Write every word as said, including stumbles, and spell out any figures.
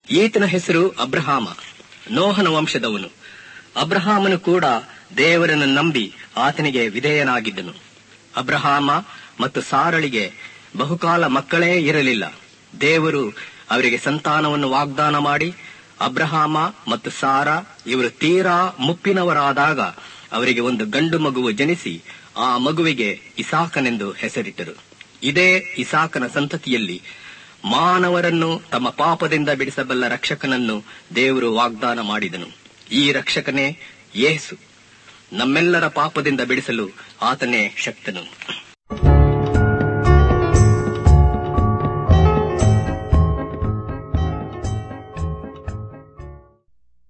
ಈತನ ಹೆಸರು ಅಬ್ರಹಾಮ, ನೋಹನ ವಂಶದವನು. ಅಬ್ರಹಾಮನು ಕೂಡ ದೇವರನ್ನು ನಂಬಿ ಆತನಿಗೆ ವಿಧೇಯನಾಗಿದ್ದನು. ಅಬ್ರಹಾಮ ಮತ್ತು ಸಾರಳಿಗೆ ಬಹುಕಾಲ ಮಕ್ಕಳೇ ಇರಲಿಲ್ಲ. ದೇವರು ಅವರಿಗೆ ಸಂತಾನವನ್ನು ವಾಗ್ದಾನ ಮಾಡಿ, ಅಬ್ರಹಾಮ ಮತ್ತು ಸಾರಾ ಇವರು ತೀರಾ ಮುಪ್ಪಿನವರಾದಾಗ ಅವರಿಗೆ ಒಂದು ಗಂಡು ಮಗುವು ಜನಿಸಿ ಆ ಮಗುವಿಗೆ ಇಸಾಕನೆಂದು ಹೆಸರಿಟ್ಟರು. ಇದೇ ಇಸಾಕನ ಸಂತತಿಯಲ್ಲಿ ಮಾನವರನ್ನು ತಮ್ಮ ಪಾಪದಿಂದ ಬಿಡಿಸಬಲ್ಲ ರಕ್ಷಕನನ್ನು ದೇವರು ವಾಗ್ದಾನ ಮಾಡಿದನು. ಈ ರಕ್ಷಕನೇ ಯೇಸು. ನಮ್ಮೆಲ್ಲರ ಪಾಪದಿಂದ ಬಿಡಿಸಲು ಆತನೇ ಶಕ್ತನು.